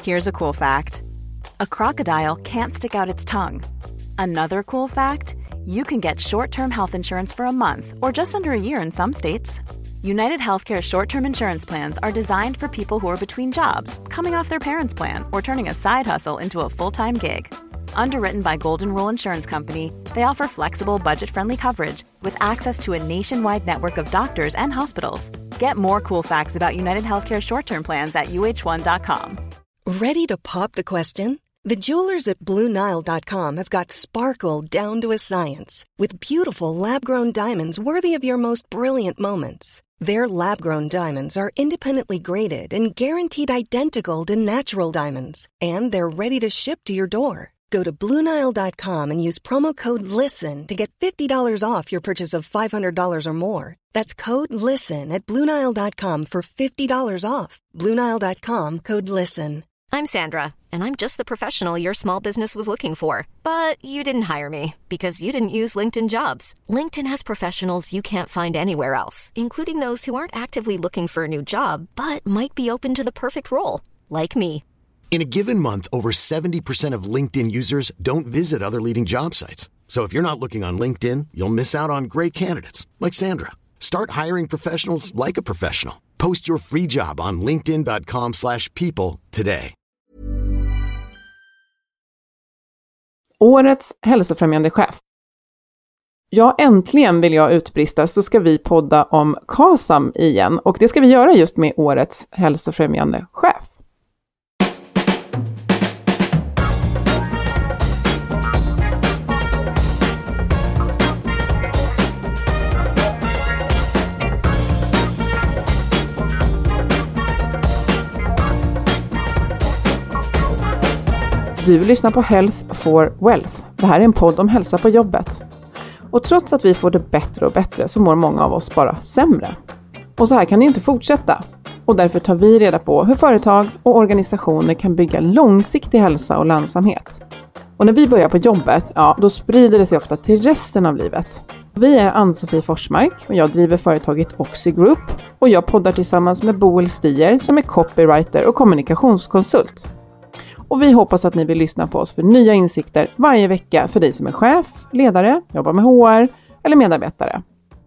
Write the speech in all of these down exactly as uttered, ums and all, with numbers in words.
Here's a cool fact. A crocodile can't stick out its tongue. Another cool fact, you can get short-term health insurance for a month or just under a year in some states. United Healthcare short-term insurance plans are designed for people who are between jobs, coming off their parents' plan, or turning a side hustle into a full-time gig. Underwritten by Golden Rule Insurance Company, they offer flexible, budget-friendly coverage with access to a nationwide network of doctors and hospitals. Get more cool facts about United Healthcare short-term plans at U H one dot com. Ready to pop the question? The jewelers at Blue Nile dot com have got sparkle down to a science with beautiful lab-grown diamonds worthy of your most brilliant moments. Their lab-grown diamonds are independently graded and guaranteed identical to natural diamonds, and they're ready to ship to your door. Go to Blue Nile dot com and use promo code LISTEN to get fifty dollars off your purchase of five hundred dollars or more. That's code LISTEN at Blue Nile dot com for fifty dollars off. Blue Nile dot com, code LISTEN. I'm Sandra, and I'm just the professional your small business was looking for. But you didn't hire me because you didn't use LinkedIn Jobs. LinkedIn has professionals you can't find anywhere else, including those who aren't actively looking for a new job, but might be open to the perfect role, like me. In a given month, over seventy percent of LinkedIn users don't visit other leading job sites. So if you're not looking on LinkedIn, you'll miss out on great candidates like Sandra. Start hiring professionals like a professional. Post your free job on linkedin dot com slash people today. Årets hälsofrämjande chef. Ja, äntligen vill jag utbrista, så ska vi podda om KASAM igen. Och det ska vi göra just med årets hälsofrämjande chef. Du lyssnar på Health for Wealth. Det här är en podd om hälsa på jobbet. Och trots att vi får det bättre och bättre så mår många av oss bara sämre. Och så här kan det ju inte fortsätta. Och därför tar vi reda på hur företag och organisationer kan bygga långsiktig hälsa och lönsamhet. Och när vi börjar på jobbet, ja, då sprider det sig ofta till resten av livet. Vi är Ann-Sofie Forsmark och jag driver företaget Oxy Group. Och jag poddar tillsammans med Boel Stier som är copywriter och kommunikationskonsult. Och vi hoppas att ni vill lyssna på oss för nya insikter varje vecka för dig som är chef, ledare, jobbar med H R eller medarbetare.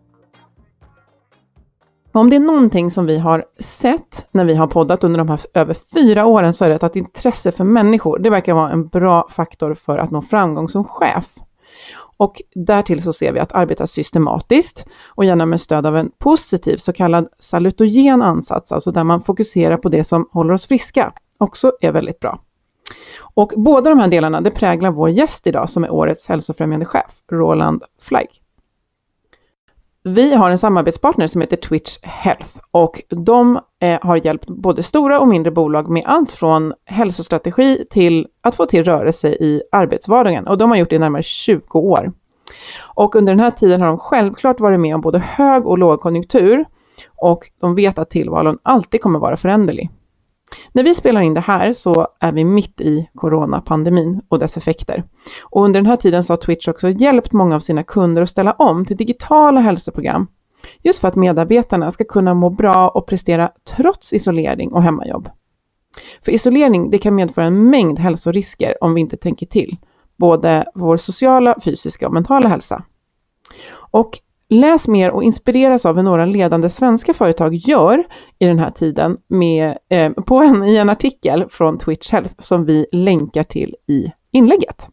Om det är någonting som vi har sett när vi har poddat under de här över fyra åren så är det att intresse för människor, det verkar vara en bra faktor för att nå framgång som chef. Och därtill så ser vi att arbeta systematiskt och gärna med stöd av en positiv så kallad salutogen ansats, alltså där man fokuserar på det som håller oss friska, också är väldigt bra. Och båda de här delarna, det präglar vår gäst idag som är årets hälsofrämjande chef, Roland Flaig. Vi har en samarbetspartner som heter Twitch Health och de eh, har hjälpt både stora och mindre bolag med allt från hälsostrategi till att få till rörelse i arbetsvardagen. Och de har gjort det i närmare tjugo år. Och under den här tiden har de självklart varit med om både hög- och lågkonjunktur och de vet att tillvaron alltid kommer vara föränderlig. När vi spelar in det här så är vi mitt i coronapandemin och dess effekter. Och under den här tiden så har Twitch också hjälpt många av sina kunder att ställa om till digitala hälsoprogram. Just för att medarbetarna ska kunna må bra och prestera trots isolering och hemmajobb. För isolering det kan medföra en mängd hälsorisker om vi inte tänker till. Både vår sociala, fysiska och mentala hälsa. Och läs mer och inspireras av hur några ledande svenska företag gör i den här tiden med, eh, på en, i en artikel från Twitch Health som vi länkar till i inlägget.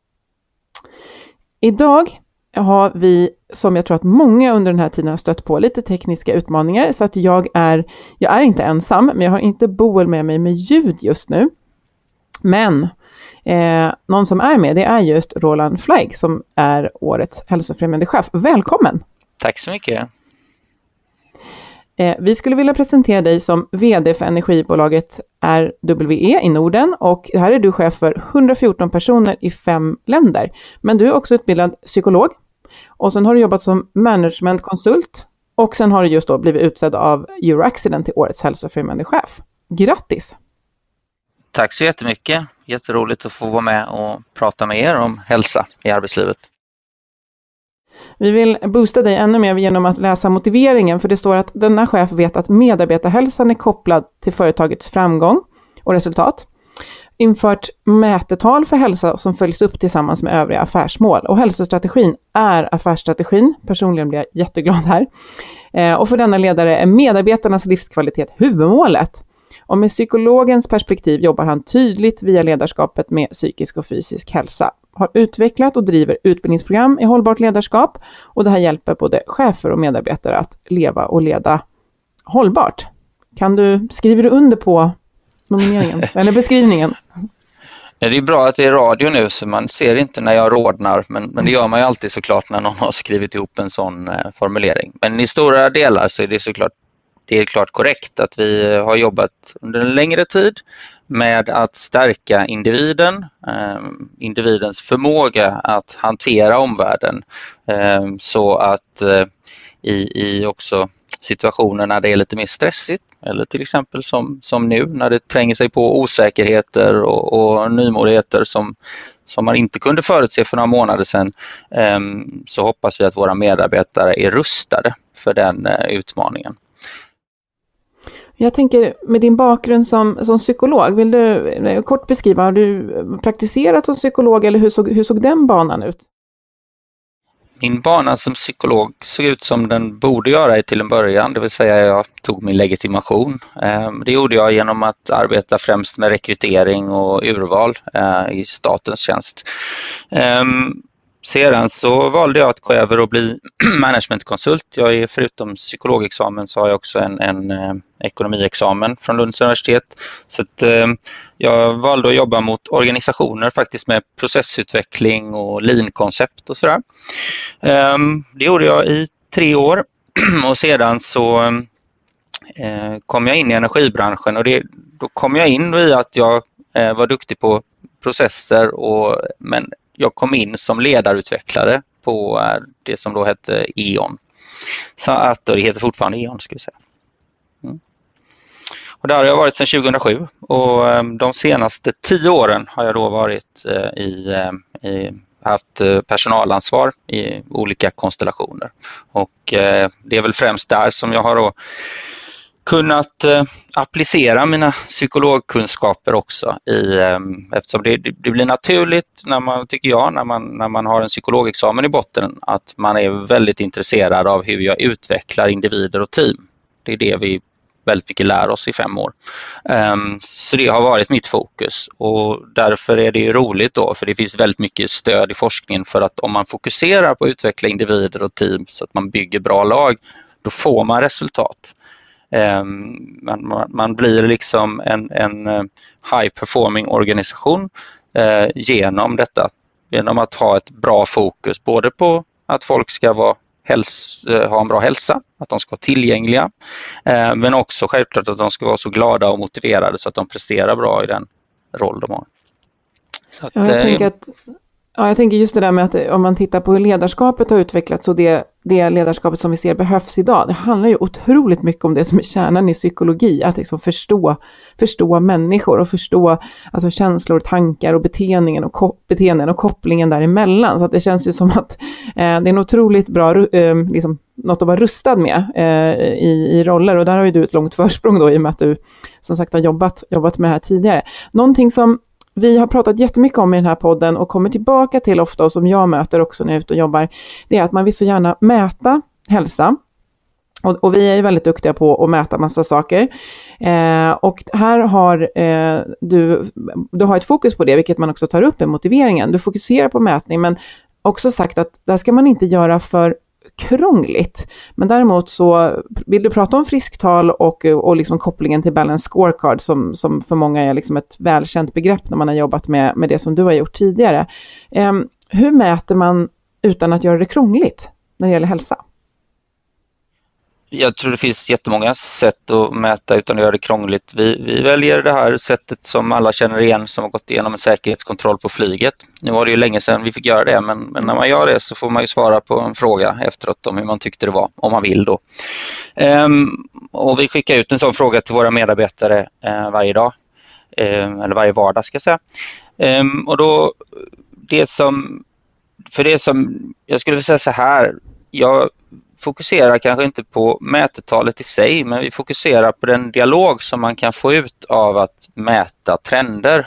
Idag har vi, som jag tror att många under den här tiden har stött på, lite tekniska utmaningar så att jag är, jag är inte ensam, men jag har inte Boel med mig med ljud just nu. Men Eh, någon som är med det är just Roland Flaig som är årets hälsofrämjande chef. Välkommen! Tack så mycket! Eh, vi skulle vilja presentera dig som vd för energibolaget R W E i Norden och här är du chef för hundrafjorton personer i fem länder. Men du är också utbildad psykolog och sen har du jobbat som managementkonsult och sen har du just då blivit utsedd av Euroaccident till årets hälsofrämjande chef. Grattis! Tack så jättemycket. Jätteroligt att få vara med och prata med er om hälsa i arbetslivet. Vi vill boosta dig ännu mer genom att läsa motiveringen för det står att denna chef vet att medarbetarhälsan är kopplad till företagets framgång och resultat. infört mätetal för hälsa som följs upp tillsammans med övriga affärsmål. Och hälsostrategin är affärsstrategin. Personligen blir jag jätteglad här. Eh, och för denna ledare är medarbetarnas livskvalitet huvudmålet. Och med psykologens perspektiv jobbar han tydligt via ledarskapet med psykisk och fysisk hälsa. Har utvecklat och driver utbildningsprogram i hållbart ledarskap. Och det här hjälper både chefer och medarbetare att leva och leda hållbart. Kan du, skriver du under på nomineringen eller beskrivningen? Det är bra att det är radio nu så man ser inte när jag rodnar, men, men det gör man ju alltid såklart när någon har skrivit ihop en sån eh, formulering. Men i stora delar så är det såklart det är klart korrekt att vi har jobbat under en längre tid med att stärka individen, eh, individens förmåga att hantera omvärlden eh, så att eh, i, i också situationer när det är lite mer stressigt eller till exempel som, som nu när det tränger sig på osäkerheter och, och nymodigheter som, som man inte kunde förutse för några månader sedan, eh, så hoppas vi att våra medarbetare är rustade för den eh, utmaningen. Jag tänker med din bakgrund som, som psykolog, vill du kort beskriva, har du praktiserat som psykolog eller hur såg, hur såg den banan ut? Min bana som psykolog såg ut som den borde göra till en början, det vill säga jag tog min legitimation. Det gjorde jag genom att arbeta främst med rekrytering och urval i statens tjänst. Sedan så valde jag att gå över och bli managementkonsult. Jag är förutom psykologexamen så har jag också en, en eh, ekonomiexamen från Lunds universitet. Så att, eh, jag valde att jobba mot organisationer faktiskt med processutveckling och lean-koncept och sådär. Eh, det gjorde jag i tre år och sedan så eh, kom jag in i energibranschen och det, då kom jag in i att jag eh, var duktig på processer och men jag kom in som ledarutvecklare på det som då hette E.ON. Så att det heter fortfarande E.ON ska vi säga. Mm. Och där har jag varit sedan tjugohundrasju och de senaste tio åren har jag då varit i, i haft personalansvar i olika konstellationer. Och det är väl främst där som jag har då kunnat eh, applicera mina psykologkunskaper också i, eh, eftersom det, det blir naturligt när man, tycker jag, när man, när man har en psykologexamen i botten att man är väldigt intresserad av hur jag utvecklar individer och team. Det är det vi väldigt mycket lär oss i fem år. Um, så det har varit mitt fokus och därför är det ju roligt då, för det finns väldigt mycket stöd i forskningen för att om man fokuserar på att utveckla individer och team så att man bygger bra lag, då får man resultat. Man, man, man blir liksom en, en high performing organisation eh, genom detta. Genom att ha ett bra fokus både på att folk ska vara häls, ha en bra hälsa, att de ska vara tillgängliga, eh, men också självklart att de ska vara så glada och motiverade så att de presterar bra i den roll de har. Så att, ja, jag, tänker att, ja, jag tänker just det där med att om man tittar på hur ledarskapet har utvecklats och det, det ledarskapet som vi ser behövs idag, det handlar ju otroligt mycket om det som är kärnan i psykologi, att liksom förstå, förstå människor och förstå alltså känslor, tankar och beteenden och, kop- beteenden och kopplingen däremellan. Så att det känns ju som att eh, det är en otroligt bra eh, liksom, något att vara rustad med eh, i, i roller, och där har ju du ett långt försprång då i och med att du som sagt har jobbat, jobbat med det här tidigare. Någonting som vi har pratat jättemycket om i den här podden och kommer tillbaka till ofta och som jag möter också när jag är ute och jobbar, det är att man vill så gärna mäta hälsa. Och, och vi är ju väldigt duktiga på att mäta massa saker. Eh, och här har eh, du, du har ett fokus på det, vilket man också tar upp i motiveringen. Du fokuserar på mätning, men också sagt att det ska man inte göra för krångligt. Men däremot så vill du prata om frisktal och, och liksom kopplingen till balance scorecard som, som för många är liksom ett välkänt begrepp när man har jobbat med, med det som du har gjort tidigare. Eh, hur mäter man utan att göra det krångligt när det gäller hälsa? Jag tror det finns jättemånga sätt att mäta utan att göra det krångligt. Vi, vi väljer det här sättet som alla känner igen som har gått igenom en säkerhetskontroll på flyget. Nu var det ju länge sedan vi fick göra det, men, men när man gör det så får man ju svara på en fråga efteråt om hur man tyckte det var, om man vill då. Ehm, och vi skickar ut en sån fråga till våra medarbetare eh, varje dag, ehm, eller varje vardag ska jag säga. Ehm, och då, det som, för det som, jag skulle vilja säga så här, jag fokuserar kanske inte på mätetalet i sig, men vi fokuserar på den dialog som man kan få ut av att mäta trender.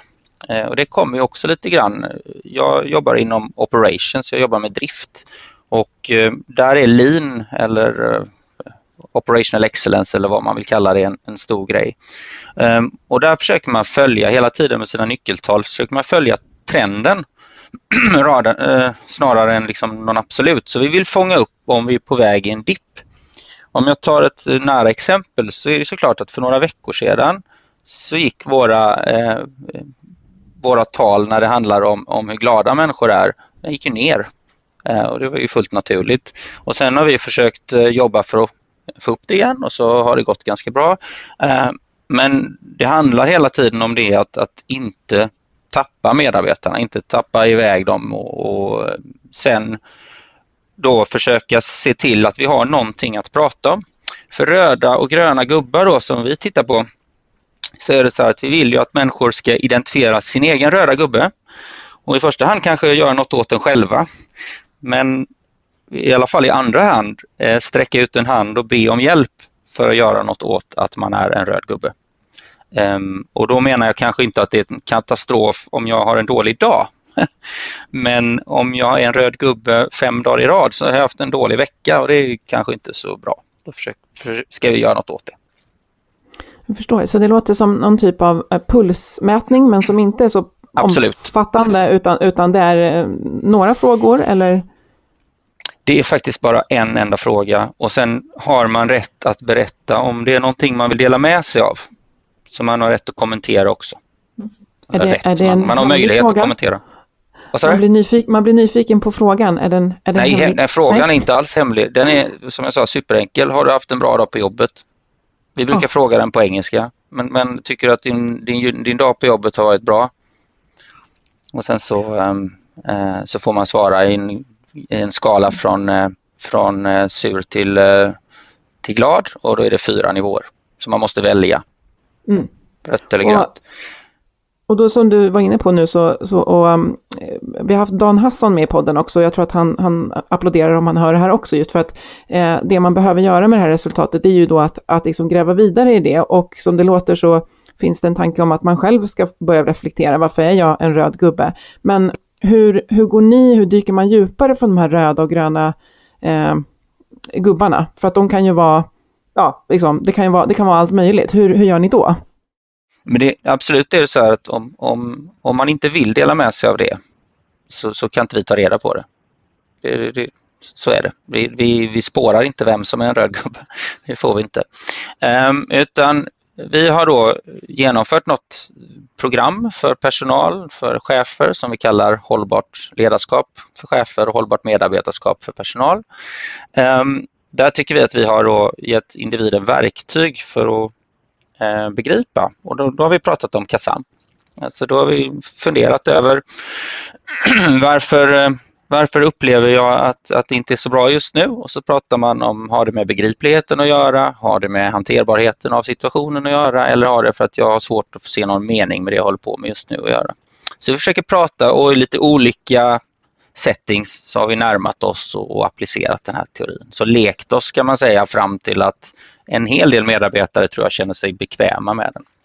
Eh, och det kommer ju också lite grann. Jag jobbar inom operations, jag jobbar med drift. Och eh, där är lean eller eh, operational excellence eller vad man vill kalla det en, en stor grej. Eh, och där försöker man följa hela tiden med sina nyckeltal, försöker man följa trenden raden, eh, snarare än liksom någon absolut. Så vi vill fånga upp om vi är på väg i en dipp. Om jag tar ett nära exempel så är det såklart att för några veckor sedan så gick våra, eh, våra tal när det handlar om, om hur glada människor är, den gick ju ner. Eh, och det var ju fullt naturligt. Och sen har vi försökt eh, jobba för att få upp det igen och så har det gått ganska bra. Eh, men det handlar hela tiden om det att, att inte tappa medarbetarna, inte tappa iväg dem och, och sen då försöka se till att vi har någonting att prata om. För röda och gröna gubbar då som vi tittar på så är det så att vi vill ju att människor ska identifiera sin egen röda gubbe och i första hand kanske göra något åt den själva. Men i alla fall i andra hand eh, sträcka ut en hand och be om hjälp för att göra något åt att man är en röd gubbe. Um, och då menar jag kanske inte att det är en katastrof om jag har en dålig dag. Men om jag är en röd gubbe fem dagar i rad så har jag haft en dålig vecka och det är kanske inte så bra. Då försöker, för, ska vi göra något åt det. Jag förstår. Så det låter som någon typ av pulsmätning men som inte är så Absolut. omfattande utan, utan det är några frågor eller? Det är faktiskt bara en enda fråga och sen har man rätt att berätta om det är någonting man vill dela med sig av. Så man har rätt att kommentera också. Är det, rätt. är det man, man har möjlighet fråga? Att kommentera. Man blir, nyfik, man blir nyfiken på frågan. Är den, är den nej, hemlig? nej, frågan nej. är inte alls hemlig. Den är, som jag sa, superenkel. Har du haft en bra dag på jobbet? Vi brukar oh. fråga den på engelska. Men, men tycker du att din, din, din dag på jobbet har varit bra? Och sen så, um, uh, så får man svara i en, i en skala från, uh, från uh, sur till, uh, till glad. Och då är det fyra nivåer. Så man måste välja. Mm. Rött eller grönt. Och då som du var inne på nu så, så och, um, vi har haft Dan Hasson med i podden också. Jag tror att han, han applåderar om han hör det här också just för att eh, det man behöver göra med det här resultatet är ju då att, att liksom gräva vidare i det och som det låter så finns det en tanke om att man själv ska börja reflektera varför är jag en röd gubbe. Men hur, hur går ni, hur dyker man djupare från de här röda och gröna eh, gubbarna? För att de kan ju vara, ja liksom, det kan ju vara, det kan vara allt möjligt. Hur, hur gör ni då? Men det, absolut är det så här att om, om, om man inte vill dela med sig av det så, så kan inte vi ta reda på det. det, det så är det. Vi, vi, vi spårar inte vem som är en röd gubbe. Det får vi inte. Um, utan vi har då genomfört något program för personal, för chefer som vi kallar hållbart ledarskap för chefer och hållbart medarbetarskap för personal. Um, där tycker vi att vi har då gett individen verktyg för att begripa och då, då har vi pratat om KASAM. Alltså då har vi funderat över varför, varför upplever jag att, att det inte är så bra just nu och så pratar man om har det med begripligheten att göra, har det med hanterbarheten av situationen att göra eller har det för att jag har svårt att få se någon mening med det jag håller på med just nu att göra. Så vi försöker prata och i lite olika settings så har vi närmat oss och, och applicerat den här teorin. Så lekt oss kan man säga fram till att en hel del medarbetare tror jag känner sig bekväma med den.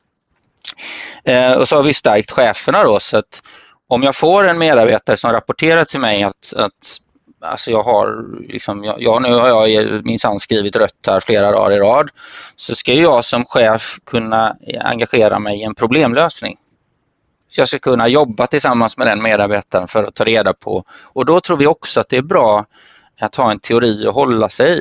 Eh, och så har vi stärkt cheferna då så att om jag får en medarbetare som rapporterar till mig att, att alltså jag har liksom, jag, jag, nu har jag minsann skrivit rött här flera dagar i rad så ska jag som chef kunna engagera mig i en problemlösning. Så jag ska kunna jobba tillsammans med den medarbetaren för att ta reda på. Och då tror vi också att det är bra att ha en teori att hålla sig i.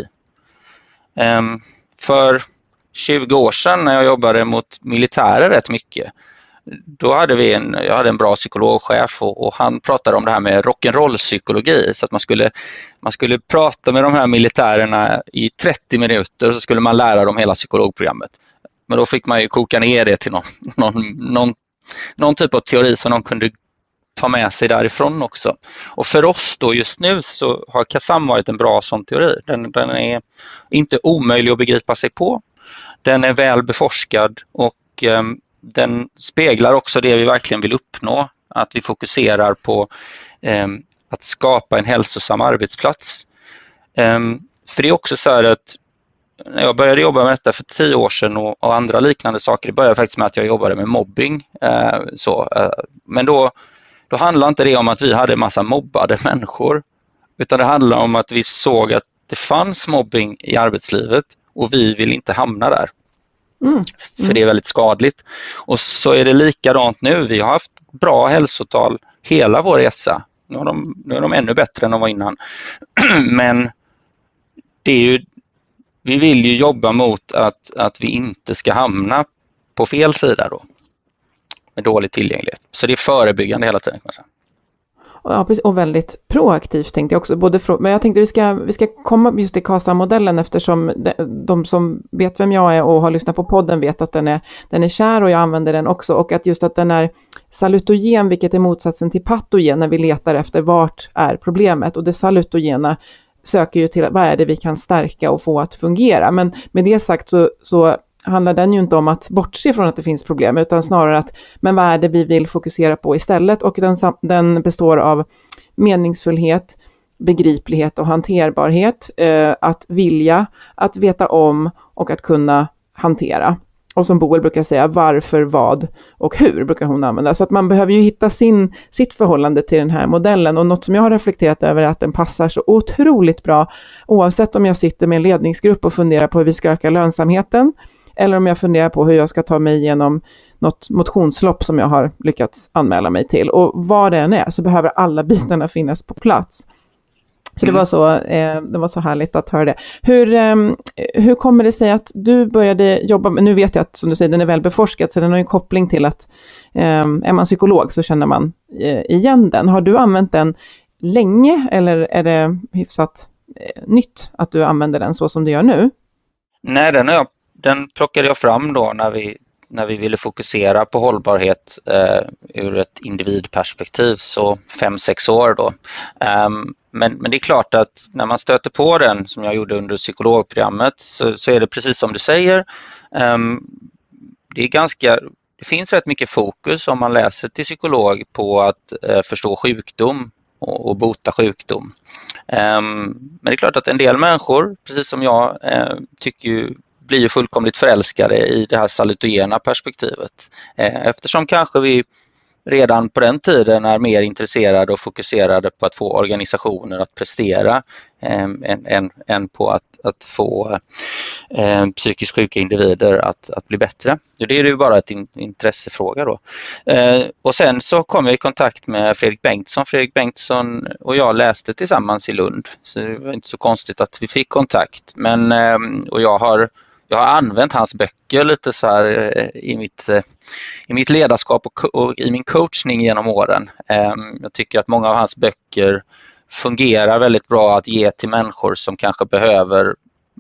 Um, för tjugo år sedan när jag jobbade mot militärer rätt mycket, då hade vi en, jag hade en bra psykologchef och, och han pratade om det här med rock'n'roll-psykologi. Så att man skulle, man skulle prata med de här militärerna i trettio minuter och så skulle man lära dem hela psykologprogrammet. Men då fick man ju koka ner det till någon, någon, någon någon typ av teori som de kunde ta med sig därifrån också. Och för oss då just nu så har KASAM varit en bra sån teori. Den, den är inte omöjlig att begripa sig på. Den är väl beforskad och eh, den speglar också det vi verkligen vill uppnå. Att vi fokuserar på eh, att skapa en hälsosam arbetsplats. Eh, för det är också så här att när jag började jobba med detta för tio år sedan och, och andra liknande saker, det började faktiskt med att jag jobbade med mobbing. Eh, så, eh, men då, då handlade inte det om att vi hade en massa mobbade människor, utan det handlade om att vi såg att det fanns mobbing i arbetslivet och vi vill inte hamna där. Mm. Mm. För det är väldigt skadligt. Och så är det likadant nu. Vi har haft bra hälsotal hela vår resa. Nu är de, nu är de ännu bättre än de var innan. Men det är ju, vi vill ju jobba mot att, att vi inte ska hamna på fel sida då, med dålig tillgänglighet. Så det är förebyggande hela tiden, kan man säga. Ja, precis, och väldigt proaktivt tänkte jag också. Både för, men jag tänkte vi ska, vi ska komma just till KASA-modellen, eftersom de, de som vet vem jag är och har lyssnat på podden vet att den är, den är kär, och jag använder den också. Och att just att den är salutogen, vilket är motsatsen till patogen när vi letar efter vart är problemet. Och det salutogena söker ju till vad är det vi kan stärka och få att fungera. Men med det sagt så, så handlar den ju inte om att bortse från att det finns problem, utan snarare att men vad är det vi vill fokusera på istället, och den, den består av meningsfullhet, begriplighet och hanterbarhet, eh, att vilja, att veta om och att kunna hantera. Och som Boel brukar säga, varför, vad och hur brukar hon använda. Så att man behöver ju hitta sin, sitt förhållande till den här modellen. Och något som jag har reflekterat över är att den passar så otroligt bra, oavsett om jag sitter med en ledningsgrupp och funderar på hur vi ska öka lönsamheten, eller om jag funderar på hur jag ska ta mig igenom något motionslopp som jag har lyckats anmäla mig till. Och vad det än är så behöver alla bitarna finnas på plats. Så det var så, eh, det var så härligt att höra det. Hur, eh, hur kommer det sig att du började jobba med, nu vet jag att som du säger den är väl beforskad, så den har en koppling till att eh, är man psykolog så känner man eh, igen den. Har du använt den länge, eller är det hyfsat eh, nytt att du använder den så som du gör nu? Nej, den, jag, den plockade jag fram då när vi, när vi ville fokusera på hållbarhet eh, ur ett individperspektiv, så fem, sex år då. Um, men, men det är klart att när man stöter på den, som jag gjorde under psykologprogrammet, så, så är det precis som du säger. Um, det är ganska, det finns rätt mycket fokus om man läser till psykolog på att eh, förstå sjukdom och, och bota sjukdom. Um, men det är klart att en del människor, precis som jag, eh, tycker ju blir ju fullkomligt förälskade i det här salutogena perspektivet. Eh, eftersom kanske vi redan på den tiden är mer intresserade och fokuserade på att få organisationer att prestera eh, än, än, än på att, att få eh, psykiskt sjuka individer att, att bli bättre. Det är ju bara ett in, intressefråga då. Eh, och sen så kom jag i kontakt med Fredrik Bengtsson. Fredrik Bengtsson och jag läste tillsammans i Lund, så det var inte så konstigt att vi fick kontakt. Men, eh, och jag har Jag har använt hans böcker lite så här i mitt, i mitt ledarskap och, och i min coachning genom åren. Jag tycker att många av hans böcker fungerar väldigt bra att ge till människor som kanske behöver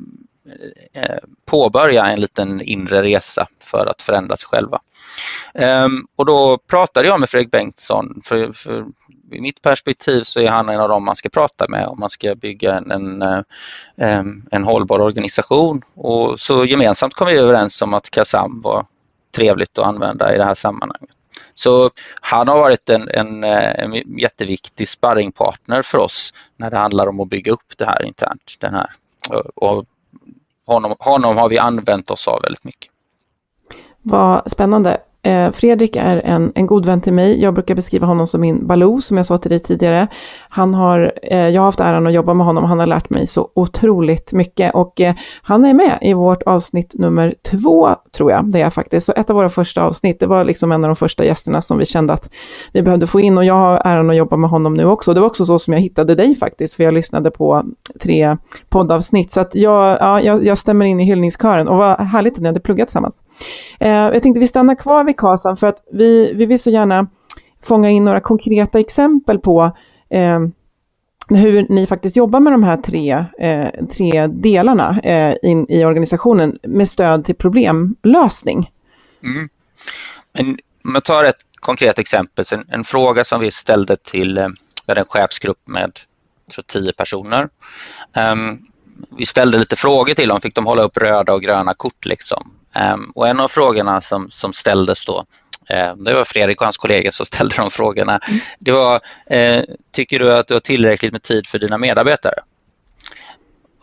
påbörja en liten inre resa för att förändra sig själva. Och då pratade jag med Fredrik Bengtsson. För, för i mitt perspektiv så är han en av dem man ska prata med om man ska bygga en, en, en hållbar organisation. Och så gemensamt kom vi överens om att KASAM var trevligt att använda i det här sammanhanget. Så han har varit en, en, en jätteviktig sparringpartner för oss när det handlar om att bygga upp det här internt. Den här. Och honom, honom har vi använt oss av väldigt mycket. Vad spännande. Fredrik är en, en god vän till mig. Jag brukar beskriva honom som min Baloo, som jag sa till dig tidigare. Han har, eh, jag har haft äran att jobba med honom. Han har lärt mig så otroligt mycket. Och eh, han är med i vårt avsnitt nummer två, tror jag. Det är faktiskt. Så ett av våra första avsnitt, det var liksom en av de första gästerna som vi kände att vi behövde få in. Och jag har äran att jobba med honom nu också. Det var också så som jag hittade dig faktiskt. För jag lyssnade på tre poddavsnitt. Så att jag, ja, jag, jag stämmer in i hyllningskören. Och vad härligt att ni hade pluggat tillsammans. Eh, jag tänkte vi stannar kvar vid KASAM för att vi, vi vill så gärna fånga in några konkreta exempel på eh, hur ni faktiskt jobbar med de här tre, eh, tre delarna eh, in i organisationen med stöd till problemlösning. Mm. Men, om jag tar ett konkret exempel, en, en fråga som vi ställde till eh, en chefsgrupp med så tio personer. Um, vi ställde lite frågor till dem, fick de hålla upp röda och gröna kort liksom. Um, och en av frågorna som, som ställdes då, eh, det var Fredrik och hans kollegor som ställde de frågorna. Mm. Det var, eh, tycker du att du har tillräckligt med tid för dina medarbetare?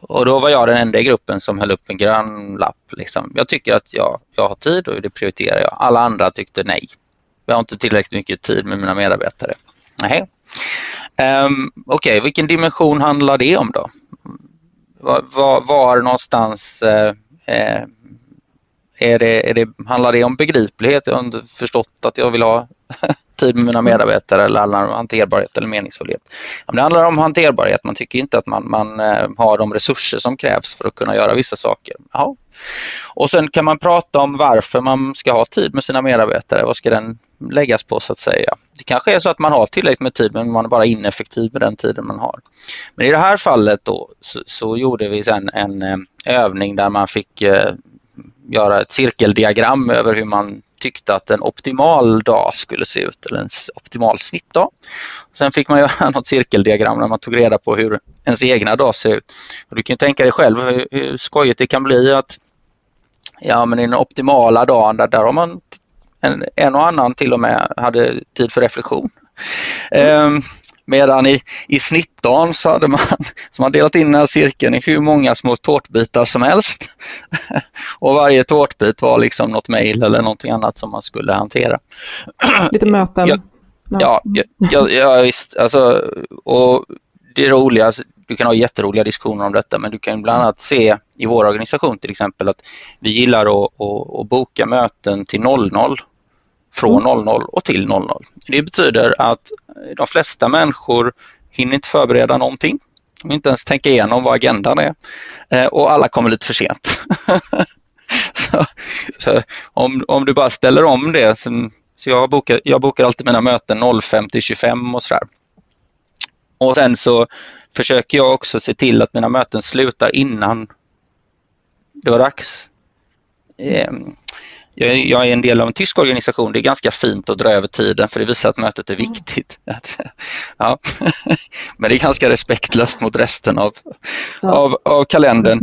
och då var jag den enda i gruppen som höll upp en grön lapp. Liksom. Jag tycker att jag, jag har tid och det prioriterar jag. Alla andra tyckte nej. Jag har inte tillräckligt mycket tid med mina medarbetare. Nej. Um, Okej, okay, vilken dimension handlar det om då? Var, var, var någonstans uh, uh, är det, är det, handlar det om begriplighet? Jag har inte förstått att jag vill ha tid med mina medarbetare, eller handlar det om hanterbarhet eller meningsfullhet? Om det handlar om hanterbarhet, man tycker inte att man, man uh, har de resurser som krävs för att kunna göra vissa saker. Jaha. Och sen kan man prata om varför man ska ha tid med sina medarbetare. Vad ska den läggas på så att säga? Det kanske är så att man har tillräckligt med tid men man är bara ineffektiv med den tiden man har. Men i det här fallet då så, så gjorde vi sen en eh, övning där man fick eh, göra ett cirkeldiagram över hur man tyckte att en optimal dag skulle se ut, eller en optimal snittdag. Sen fick man göra något cirkeldiagram när man tog reda på hur ens egna dag ser ut. Och du kan ju tänka dig själv hur, hur skojigt det kan bli att ja, men i den optimala dagen där, där har man en, en och annan till och med hade tid för reflektion. Mm. Ehm, medan i, i snittdagen så hade man, så man delat in den här cirkeln i hur många små tårtbitar som helst. Och varje tårtbit var liksom något mejl eller någonting annat som man skulle hantera. Lite möten. Ja, ja, ja, ja visst. Alltså, och det roliga, du kan ha jätteroliga diskussioner om detta, men du kan bland annat se i vår organisation till exempel att vi gillar att, att, att boka möten till noll noll, från noll noll och till noll noll. Det betyder att de flesta människor hinner inte förbereda någonting. De inte ens tänka igenom vad agendan är. Och alla kommer lite för sent. så, så om, om du bara ställer om det, så, så jag, bokar, jag bokar alltid mina möten noll fem till tjugofem och sådär. Och sen så försöker jag också se till att mina möten slutar innan det var dags. Jag är en del av en tysk organisation. Det är ganska fint att dra över tiden för det visar att mötet är viktigt. Ja. Men det är ganska respektlöst mot resten av, ja. av, av kalendern.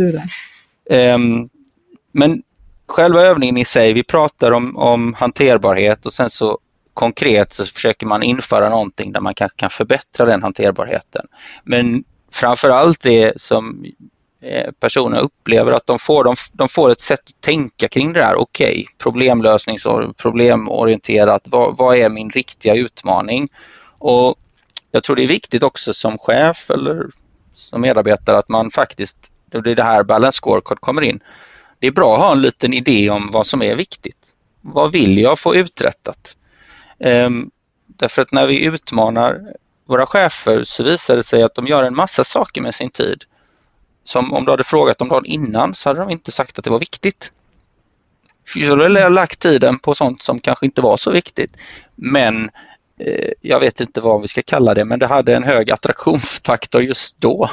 Men själva övningen i sig, vi pratar om, om hanterbarhet och sen så konkret så försöker man införa någonting där man kan, kan förbättra den hanterbarheten. Men framförallt det som personer upplever att de får, de, de får ett sätt att tänka kring det här. Okej, okay, problemlösnings- och problemorienterat. Vad, vad är min riktiga utmaning? Och jag tror det är viktigt också som chef eller som medarbetare att man faktiskt, det är det här balance scorecard kommer in. Det är bra att ha en liten idé om vad som är viktigt. Vad vill jag få uträttat? Um, därför att när vi utmanar våra chefer så visar det sig att de gör en massa saker med sin tid. Som om du hade frågat dem dagen innan så hade de inte sagt att det var viktigt. Så då hade jag lagt tiden på sånt som kanske inte var så viktigt. Men eh, jag vet inte vad vi ska kalla det, men det hade en hög attraktionsfaktor just då.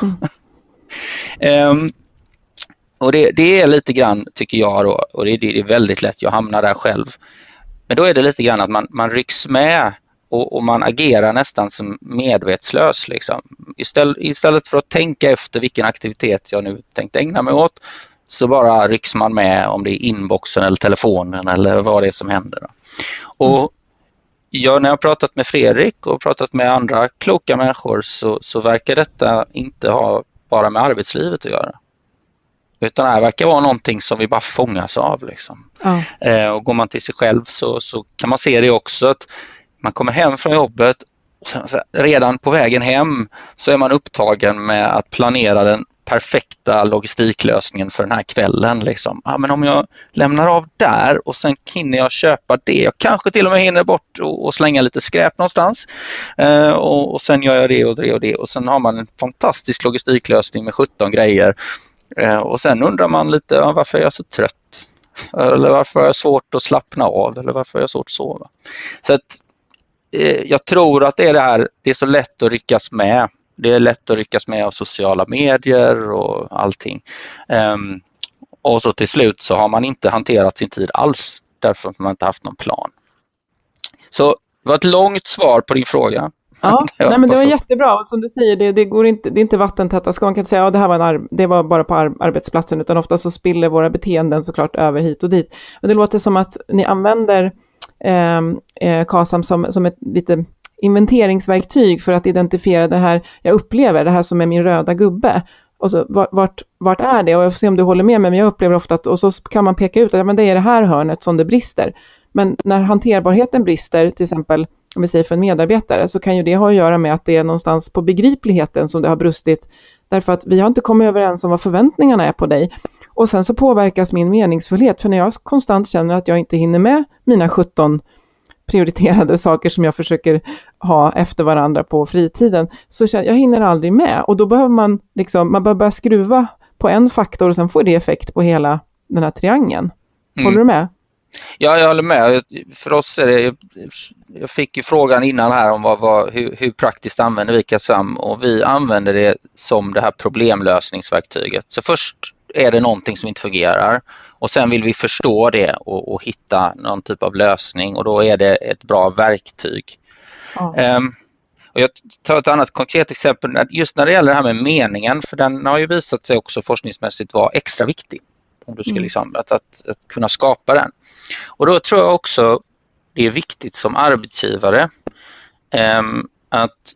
Mm. um, och det, det är lite grann, tycker jag då, och det, det är väldigt lätt, jag hamnar där själv. Men då är det lite grann att man, man rycks med och, och man agerar nästan som medvetslös. Liksom. Istället, istället för att tänka efter vilken aktivitet jag nu tänkte ägna mig åt så bara rycks man med om det är inboxen eller telefonen eller vad det är som händer. Mm. Och jag, när jag har pratat med Fredrik och pratat med andra kloka människor så, så verkar detta inte ha bara med arbetslivet att göra. Utan det här verkar vara någonting som vi bara fångas av. Liksom. Mm. Eh, och går man till sig själv så, så kan man se det också att man kommer hem från jobbet och sen, redan på vägen hem så är man upptagen med att planera den perfekta logistiklösningen för den här kvällen. Liksom. Ja, men om jag lämnar av där och sen hinner jag köpa det. Jag kanske till och med hinner bort och, och slänga lite skräp någonstans. Eh, och, och sen gör jag det och det och det. Och sen har man en fantastisk logistiklösning med sjutton grejer. Eh, och sen undrar man lite ja, varför är jag så trött? Eller varför är jag svårt att slappna av? Eller varför är jag svårt att sova? Så att eh, jag tror att det är det här, det är så lätt att ryckas med. Det är lätt att ryckas med av sociala medier och allting. Um, och så till slut så har man inte hanterat sin tid alls därför att man inte haft någon plan. Så det var ett långt svar på din fråga. Ja, nej, men det var jättebra. Som du säger, det, det, går inte, det är inte vattentäta skål. Man kan inte säga att ja, det här var, en ar- det var bara på ar- arbetsplatsen utan ofta så spiller våra beteenden såklart över hit och dit. Och det låter som att ni använder eh, eh, KASAM som, som ett lite inventeringsverktyg för att identifiera det här jag upplever, det här som är min röda gubbe. och så, vart, vart är det? Och jag får se om du håller med mig, men jag upplever ofta att, och så kan man peka ut att ja, men det är det här hörnet som det brister. Men när hanterbarheten brister, till exempel om vi säger för en medarbetare, så kan ju det ha att göra med att det är någonstans på begripligheten som det har brustit. Därför att vi har inte kommit överens om vad förväntningarna är på dig. Och sen så påverkas min meningsfullhet. För när jag konstant känner att jag inte hinner med mina sjutton prioriterade saker som jag försöker ha efter varandra på fritiden, så känner jag, jag hinner aldrig med. Och då behöver man liksom, man behöver börja skruva på en faktor och sen får det effekt på hela den här triangeln. Håller mm. du med? Ja, jag håller med. För oss är det, jag fick ju frågan innan här om vad, vad, hur, hur praktiskt använder vi Kasam, och vi använder det som det här problemlösningsverktyget. Så först är det någonting som inte fungerar och sen vill vi förstå det och, och hitta någon typ av lösning, och då är det ett bra verktyg. Mm. Um, och jag tar ett annat konkret exempel just när det gäller det här med meningen, för den har ju visat sig också forskningsmässigt vara extra viktig. Om du ska liksom, att, att, att kunna skapa den. Och då tror jag också det är viktigt som arbetsgivare um, att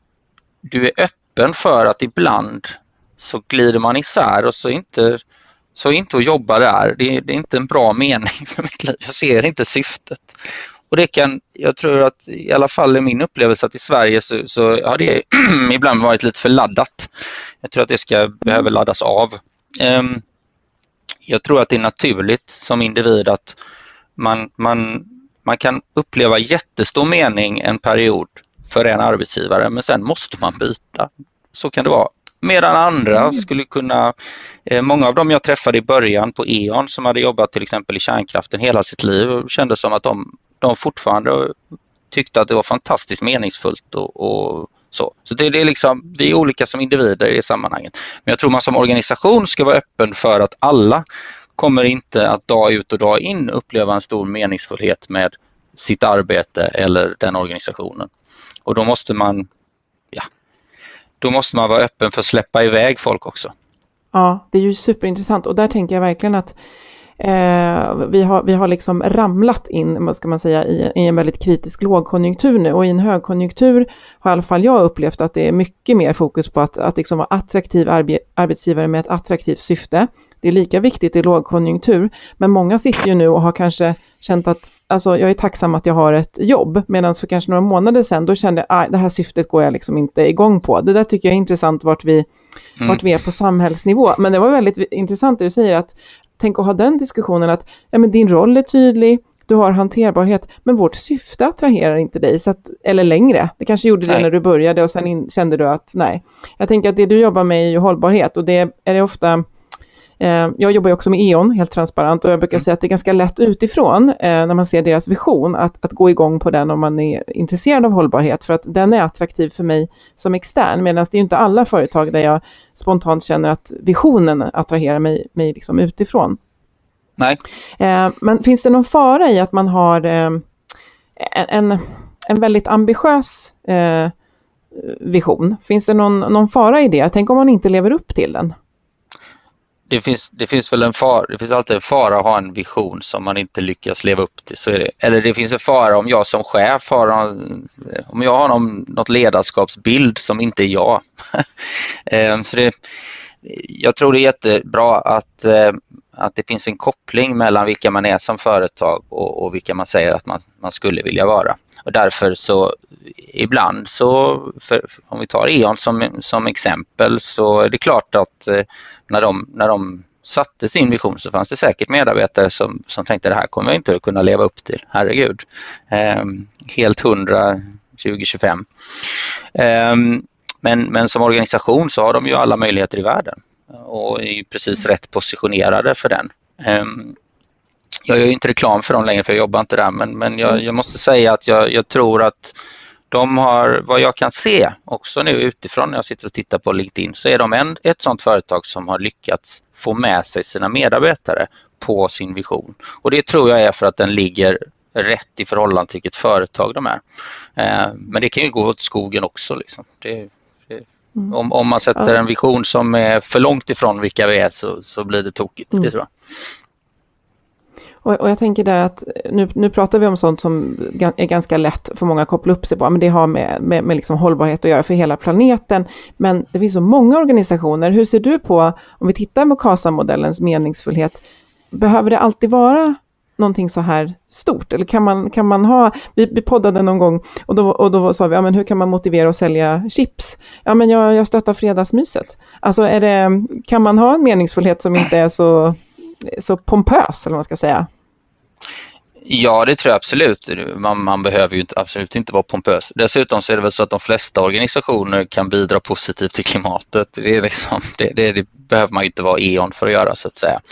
du är öppen för att ibland så glider man isär och så inte, så inte att jobba där. Det är, det är inte en bra mening för mitt liv. Jag ser inte syftet. Och det kan, jag tror att i alla fall i min upplevelse att i Sverige så, så har det ibland varit lite för laddat. Jag tror att det ska behöva laddas av. Um, Jag tror att det är naturligt som individ att man, man, man kan uppleva jättestor mening en period för en arbetsgivare, men sen måste man byta. Så kan det vara. Medan andra skulle kunna, eh, många av dem jag träffade i början på E.ON som hade jobbat till exempel i kärnkraften hela sitt liv och kände som att de, de fortfarande tyckte att det var fantastiskt meningsfullt och, och så. Så det, det är liksom, vi är olika som individer i sammanhanget. Men jag tror man som organisation ska vara öppen för att alla kommer inte att dag ut och dag in uppleva en stor meningsfullhet med sitt arbete eller den organisationen. Och då måste man, ja, då måste man vara öppen för att släppa iväg folk också. Ja, det är ju superintressant, och där tänker jag verkligen att eh, vi har, vi har liksom ramlat in, vad ska man säga, i, i en väldigt kritisk lågkonjunktur nu, och i en högkonjunktur har i alla fall jag upplevt att det är mycket mer fokus på att, att liksom vara attraktiv arbe, arbetsgivare med ett attraktivt syfte. Det är lika viktigt i lågkonjunktur, men många sitter ju nu och har kanske känt att alltså, jag är tacksam att jag har ett jobb, medan för kanske några månader sedan då kände jag att det här syftet går jag liksom inte igång på. Det där tycker jag är intressant vart vi, mm. vart vi är på samhällsnivå. Men det var väldigt intressant det du säger, att tänk att ha den diskussionen att ja, men din roll är tydlig, du har hanterbarhet, men vårt syfte attraherar inte dig, så att, eller längre. Det kanske gjorde det nej. När du började och sen in, kände du att nej. Jag tänker att det du jobbar med är ju hållbarhet, och det är det ofta. Jag jobbar ju också med E.ON, helt transparent, och jag brukar säga att det är ganska lätt utifrån eh, när man ser deras vision att, att gå igång på den om man är intresserad av hållbarhet, för att den är attraktiv för mig som extern, medan det är ju inte alla företag där jag spontant känner att visionen attraherar mig, mig liksom utifrån. Nej. Eh, men finns det någon fara i att man har eh, en, en väldigt ambitiös eh, vision? Finns det någon, någon fara i det? Tänk om man inte lever upp till den? Det finns, det finns väl en fara, det finns alltid en fara att ha en vision som man inte lyckas leva upp till. Så är det. Eller det finns en fara om jag som chef har någon, om jag har någon, något ledarskapsbild som inte är jag. Så det, jag tror det är jättebra att, att det finns en koppling mellan vilka man är som företag och, och vilka man säger att man, man skulle vilja vara. Och därför så ibland så, för, om vi tar E.ON som, som exempel, så är det klart att när de, när de satte sin vision så fanns det säkert medarbetare som, som tänkte det här kommer jag inte att kunna leva upp till, herregud. Eh, helt hundra tjugo tjugofem. Eh, men, men som organisation så har de ju alla möjligheter i världen och är precis rätt positionerade för den. Eh, jag gör ju inte reklam för dem längre för jag jobbar inte där, men, men jag, jag måste säga att jag, jag tror att de har, vad jag kan se också nu utifrån när jag sitter och tittar på LinkedIn, så är de en, ett sådant företag som har lyckats få med sig sina medarbetare på sin vision. Och det tror jag är för att den ligger rätt i förhållande till vilket företag de är. Eh, men det kan ju gå åt skogen också. Liksom. Det, det, mm. om, om man sätter en vision som är för långt ifrån vilka vi är så, så blir det tokigt. Mm. Det tror jag. Och, och jag tänker där att nu, nu pratar vi om sånt som är ganska lätt för många att koppla upp sig på. Men det har med, med, med liksom hållbarhet att göra för hela planeten. Men det finns så många organisationer. Hur ser du på, om vi tittar på KASA-modellens meningsfullhet, behöver det alltid vara någonting så här stort? Eller kan man, kan man ha, vi, vi poddade någon gång och då, och då sa vi, ja men hur kan man motivera att sälja chips? Ja men jag, jag stöttar fredagsmyset. Alltså är det, kan man ha en meningsfullhet som inte är så, så pompös, eller vad man ska säga? Ja, det tror jag absolut. Man, man behöver ju inte, absolut inte vara pompös. Dessutom så är det väl så att de flesta organisationer kan bidra positivt till klimatet. Det, är liksom, det, det, det behöver man ju inte vara E.ON för att göra, så att säga.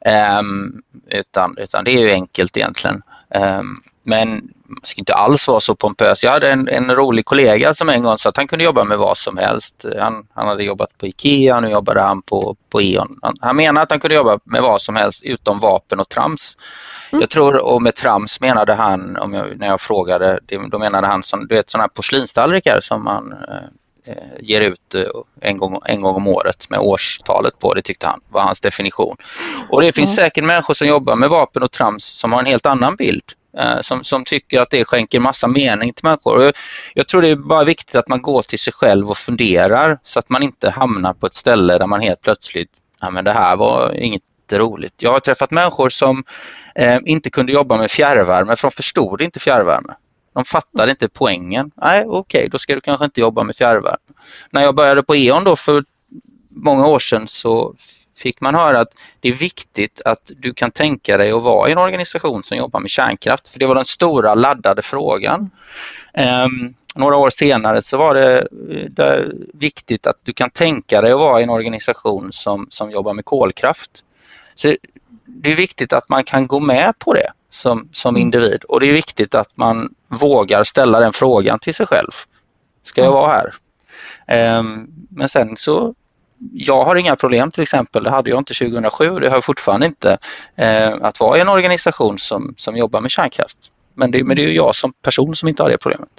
Um, utan, utan det är ju enkelt egentligen. Um, men man ska inte alls vara så pompös. Jag hade en, en rolig kollega som en gång sa att han kunde jobba med vad som helst. Han, han hade jobbat på Ikea och nu jobbade han på, på E.ON. Han, han menar att han kunde jobba med vad som helst utom vapen och trams. Mm. Jag tror, och med trams menade han, om jag, när jag frågade, då menade han som, du vet, sådana här porslinstallrikar som man eh, ger ut en gång, en gång om året med årstalet på, det tyckte han var hans definition. Och det finns mm. säkert människor som jobbar med vapen och trams som har en helt annan bild. Som, som tycker att det skänker massa mening till människor. Jag, jag tror det är bara viktigt att man går till sig själv och funderar så att man inte hamnar på ett ställe där man helt plötsligt, ja men det här var inget roligt. Jag har träffat människor som eh, inte kunde jobba med fjärrvärme för de förstod inte fjärrvärme. De fattade inte poängen. Nej, okej, okay, då ska du kanske inte jobba med fjärrvärme. När jag började på E.ON då för många år sedan så fick man höra att det är viktigt att du kan tänka dig att vara i en organisation som jobbar med kärnkraft. För det var den stora laddade frågan. Um, några år senare så var det, det viktigt att du kan tänka dig att vara i en organisation som, som jobbar med kolkraft. Så det är viktigt att man kan gå med på det som, som individ. Och det är viktigt att man vågar ställa den frågan till sig själv. Ska jag vara här? Um, men sen så jag har inga problem till exempel, det hade jag inte tjugohundrasju och det har jag fortfarande inte, eh, att vara i en organisation som, som jobbar med kärnkraft. Men det, men det är ju jag som person som inte har det problemet.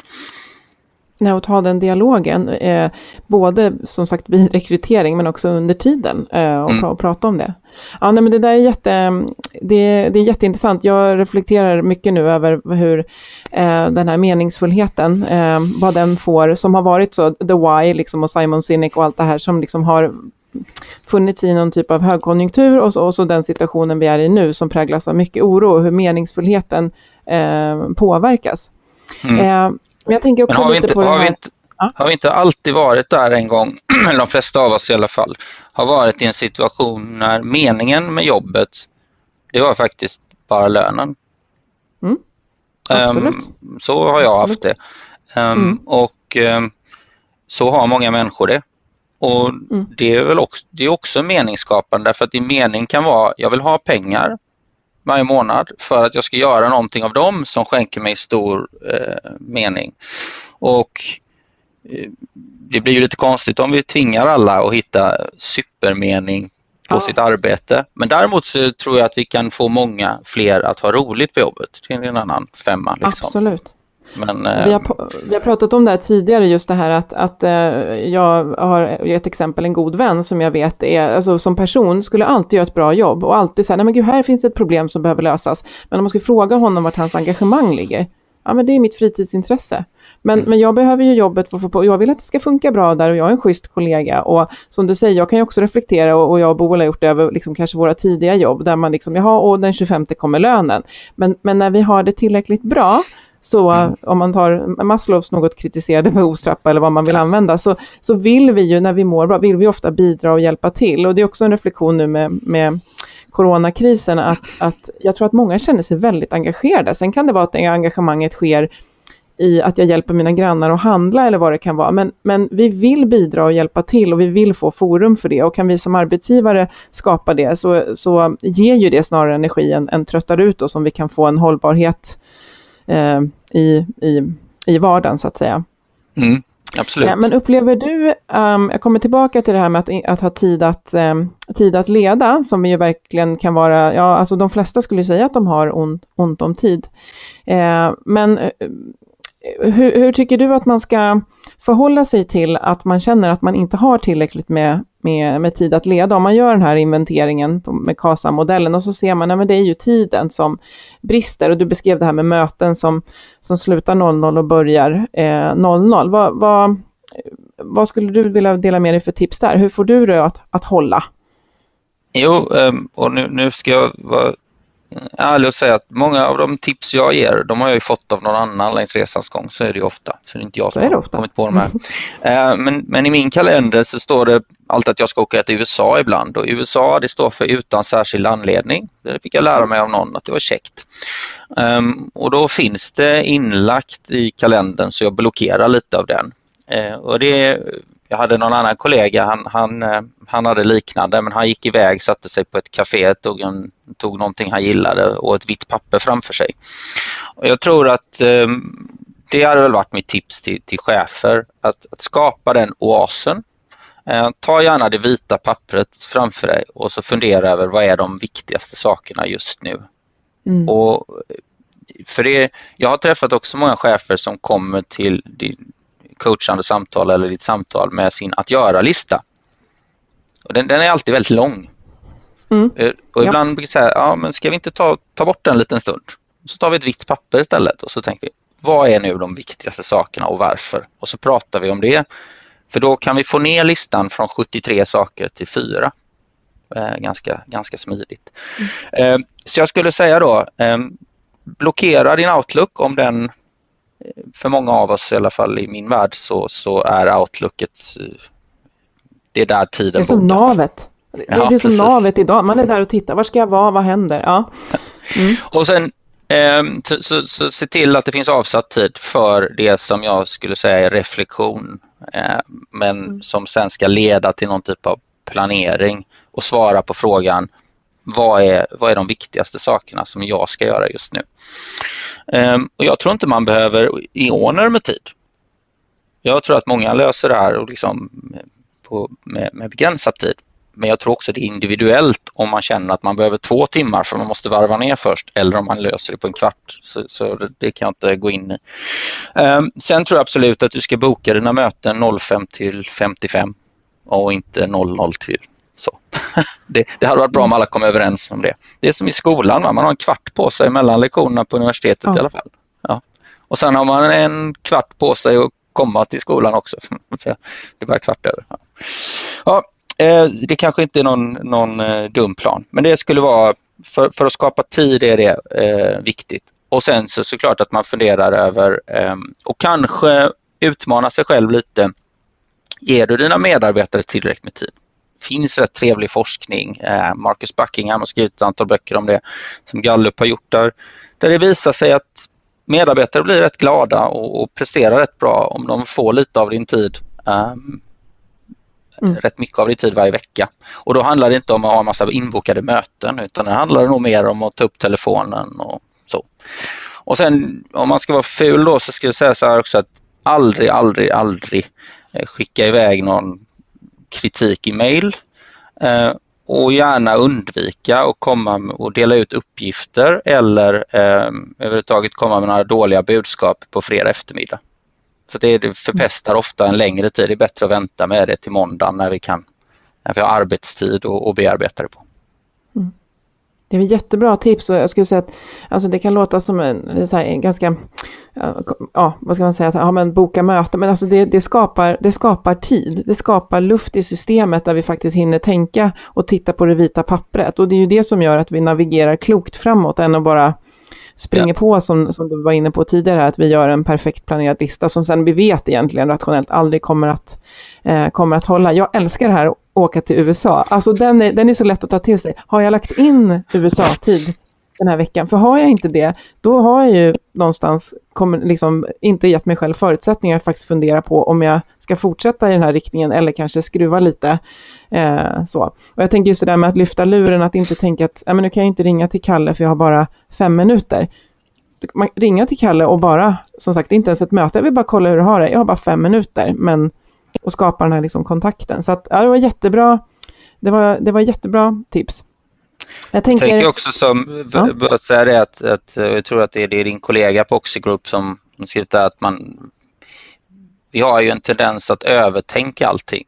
Nej, och ta den dialogen, eh, både som sagt vid rekrytering men också under tiden eh, och, mm. och prata om det. Ja, nej, men det där är, jätte, det, det är jätteintressant. Jag reflekterar mycket nu över hur eh, den här meningsfullheten, eh, vad den får, som har varit så, The Why liksom, och Simon Sinek och allt det här som liksom har funnits i någon typ av högkonjunktur och så, och så den situationen vi är i nu som präglas av mycket oro och hur meningsfullheten eh, påverkas. Mm. Eh, men jag tänker också har lite inte, på har den här... vi inte, ja? Har vi inte alltid varit där en gång, eller de flesta av oss i alla fall, har varit i en situation när meningen med jobbet, det var faktiskt bara lönen. Mm. Absolut. Um, så har jag Absolut. haft det. Um, mm. Och um, så har många människor det. Och mm. det är väl också, det är också meningsskapande, därför att din mening kan vara, jag vill ha pengar varje månad för att jag ska göra någonting av dem som skänker mig stor eh, mening. Och eh, det blir ju lite konstigt om vi tvingar alla att hitta supermening på ja. sitt arbete. Men däremot så tror jag att vi kan få många fler att ha roligt på jobbet. Det är en annan femma. Liksom. Absolut. Men, eh, vi, har, vi har pratat om det här tidigare, just det här att, att eh, jag har ett exempel, en god vän som jag vet är, alltså som person skulle alltid göra ett bra jobb och alltid säga, nej men gud, här finns ett problem som behöver lösas. Men om man skulle fråga honom vart hans engagemang ligger, ja men det är mitt fritidsintresse. Men, mm. men jag behöver ju jobbet för, för, jag vill att det ska funka bra där och jag är en schysst kollega. Och som du säger, jag kan ju också reflektera och, och jag och Boel har gjort det över liksom, kanske våra tidiga jobb där man liksom, jaha, och den tjugofemte kommer lönen. Men, men när vi har det tillräckligt bra, så mm. om man tar Maslows något kritiserade behovstrappa eller vad man vill använda, så, så vill vi ju när vi mår bra, vill vi ofta bidra och hjälpa till. Och det är också en reflektion nu med, med coronakrisen att, att jag tror att många känner sig väldigt engagerade. Sen kan det vara att engagemanget sker i att jag hjälper mina grannar att handla eller vad det kan vara. Men, men vi vill bidra och hjälpa till och vi vill få forum för det. Och kan vi som arbetsgivare skapa det så, så ger ju det snarare energi än, än tröttar ut och som vi kan få en hållbarhet eh, i, i, i vardagen så att säga. Mm, absolut. Ja, men upplever du, um, jag kommer tillbaka till det här med att, att ha tid att, um, tid att leda som ju verkligen kan vara, ja alltså de flesta skulle säga att de har ont, ont om tid. Eh, men uh, Hur, hur tycker du att man ska förhålla sig till att man känner att man inte har tillräckligt med med, med tid att leda. Om man gör den här inventeringen på, med KASA-modellen och så ser man att det är ju tiden som brister. Och du beskrev det här med möten som, som slutar noll noll och börjar eh, noll noll. Vad, vad, vad skulle du vilja dela med dig för tips där? Hur får du det att, att hålla? Jo, och nu, nu ska jag vara ärlig och säga att många av de tips jag ger, de har jag ju fått av någon annan längs resans gång. Så är det ju ofta. Så det är inte jag som har kommit på de här. men, men i min kalender så står det alltid att jag ska åka till U S A ibland. Och U S A, det står för utan särskild anledning. Det fick jag lära mig av någon att det var käckt. Um, och då finns det inlagt i kalendern så jag blockerar lite av den. Uh, och det Jag hade någon annan kollega, han, han, han hade liknande, men han gick iväg, satte sig på ett café, tog, en, tog någonting han gillade och ett vitt papper framför sig. Och jag tror att eh, det hade väl varit mitt tips till, till chefer, att, att skapa den oasen. Eh, ta gärna det vita pappret framför dig och så fundera över vad är de viktigaste sakerna just nu. Mm. Och för det, jag har träffat också många chefer som kommer till coachande samtal eller ditt samtal med sin att göra-lista. Och den, den är alltid väldigt lång. Mm. Och ibland blir det så här, ja men ska vi inte ta, ta bort den en liten stund? Så tar vi ett vitt papper istället och så tänker vi, vad är nu de viktigaste sakerna och varför? Och så pratar vi om det. För då kan vi få ner listan från sjuttiotre saker till fyra. Eh, ganska, ganska smidigt. Mm. Eh, så jag skulle säga då, eh, blockera din Outlook om den. För många av oss, i alla fall i min värld, så, så är Outlooket, det är där tiden bokas. Det är som bokas. navet. Det, ja, det är som navet idag. Man är där och tittar. Var ska jag vara? Vad händer? Ja. Mm. Och sen eh, så, så, så se till att det finns avsatt tid för det som jag skulle säga är reflektion. Eh, men mm. som sen ska leda till någon typ av planering och svara på frågan, vad är, vad är de viktigaste sakerna som jag ska göra just nu? Um, och jag tror inte man behöver ioner med tid. Jag tror att många löser det här och liksom på, med, med begränsad tid. Men jag tror också det är individuellt om man känner att man behöver två timmar för man måste varva ner först. Eller om man löser det på en kvart. Så, så det, det kan jag inte gå in i. Um, sen tror jag absolut att du ska boka dina möten noll fem till femtiofem och inte noll noll till så. Det, det hade varit bra om alla kom överens om det. Det är som i skolan, man har en kvart på sig mellan lektionerna på universitetet ja. i alla fall. Ja. Och sen har man en kvart på sig att komma till skolan också. För det var kvart över. Ja. Ja, det kanske inte är någon, någon dum plan, men det skulle vara, för, för att skapa tid är det eh, viktigt. Och sen så såklart att man funderar över eh, och kanske utmana sig själv lite. Ger du dina medarbetare tillräckligt med tid? Finns rätt trevlig forskning. Eh, Marcus Buckingham har skrivit ett antal böcker om det som Gallup har gjort där. Där det visar sig att medarbetare blir rätt glada och, och presterar rätt bra om de får lite av din tid. Eh, mm. Rätt mycket av din tid varje vecka. Och då handlar det inte om att ha en massa inbokade möten utan det handlar nog mer om att ta upp telefonen och så. Och sen om man ska vara ful då så ska jag säga så här också att aldrig, aldrig, aldrig skicka iväg någon kritik i mejl eh, och gärna undvika och komma och dela ut uppgifter eller eh, överhuvudtaget komma med några dåliga budskap på fredag eftermiddag. För det, det förpestar ofta en längre tid. Det är bättre att vänta med det till måndag när vi kan när vi har arbetstid och, och bearbeta det på. Mm. Det är ett jättebra tips och jag skulle säga att alltså det kan låta som en, så här, en ganska, ja vad ska man säga, att ja, men boka möten, men alltså det, det, skapar, det skapar tid, det skapar luft i systemet där vi faktiskt hinner tänka och titta på det vita pappret och det är ju det som gör att vi navigerar klokt framåt än att bara springer ja. på som, som du var inne på tidigare, att vi gör en perfekt planerad lista som sen vi vet egentligen rationellt aldrig kommer att, eh, kommer att hålla. Jag älskar det här att åka till U S A. Alltså den är, den är så lätt att ta till sig. Har jag lagt in U S A-tid den här veckan? För har jag inte det, då har jag ju någonstans kommer, liksom, inte gett mig själv förutsättningar att faktiskt fundera på om jag ska fortsätta i den här riktningen eller kanske skruva lite. Eh, så. Och jag tänker just det där med att lyfta luren, att inte tänka att äh, men nu kan jag inte ringa till Kalle för jag har bara fem minuter. Man ringa till Kalle och bara, som sagt, inte ens ett möte, jag vill bara kolla hur du har det. Jag har bara fem minuter, men och skapa den här liksom kontakten. Så att, ja, det var jättebra. Det var, det var jättebra tips. Jag tänker, jag tänker också som ja. att säga det att, att jag tror att det är, det är din kollega på Oxigroup som, som skrivit att man vi har ju en tendens att övertänka allting.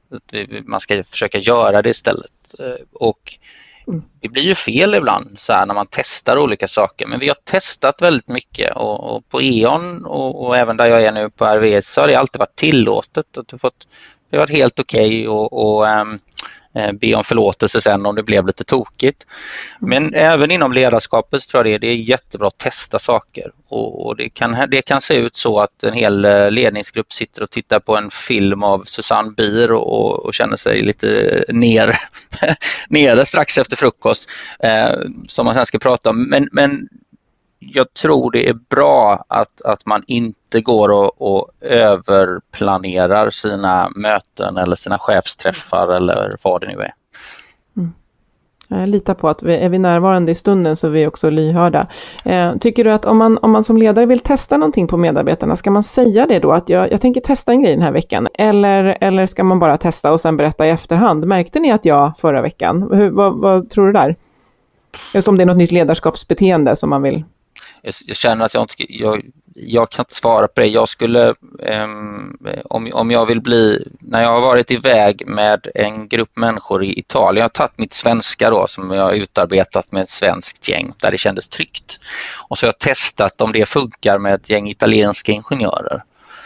Man ska försöka göra det istället. Och det blir ju fel ibland så här när man testar olika saker. Men vi har testat väldigt mycket och, och på E.ON och, och även där jag är nu på R V S så har det alltid varit tillåtet. Att du fått, det har varit helt okej okay och, och um, be om förlåtelse sen om det blev lite tokigt. Men även inom ledarskapet tror jag det är jättebra att testa saker. Och, och det, kan, det kan se ut så att en hel ledningsgrupp sitter och tittar på en film av Susanne Bier och, och känner sig lite ner, nere strax efter frukost eh, som man sen ska prata om. Men, men jag tror det är bra att, att man inte går och, och överplanerar sina möten eller sina chefsträffar eller vad det nu är. Mm. Jag litar på att vi, är vi närvarande i stunden så är vi också lyhörda. Eh, tycker du att om man, om man som ledare vill testa någonting på medarbetarna, ska man säga det då att jag, jag tänker testa en grej den här veckan? Eller, eller ska man bara testa och sen berätta i efterhand? Märkte ni att jag förra veckan? Hur, vad, vad tror du där? Just om det är något nytt ledarskapsbeteende som man vill... Jag, jag känner att jag inte jag, jag kan inte svara på det. Jag skulle um, om, om jag vill bli, när jag har varit iväg med en grupp människor i Italien, jag har tagit mitt svenska då som jag har utarbetat med ett svenskt gäng där det kändes tryggt. Och så har jag testat om det funkar med ett gäng italienska ingenjörer.